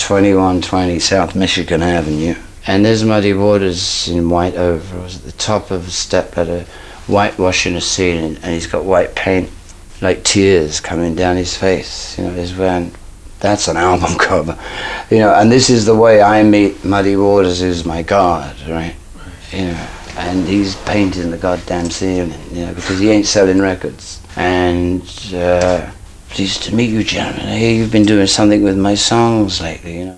2120 South Michigan Avenue. And there's Muddy Waters in white overalls at the top of a stepladder, whitewashing a ceiling, and he's got white paint, like tears coming down his face. You know, he's wearing, that's an album cover. You know, and this is the way I meet Muddy Waters, who's my God, right? You know, and he's painting the goddamn ceiling, you know, because he ain't selling records. And pleased to meet you, gentlemen. I hear you've been doing something with my songs lately, you know.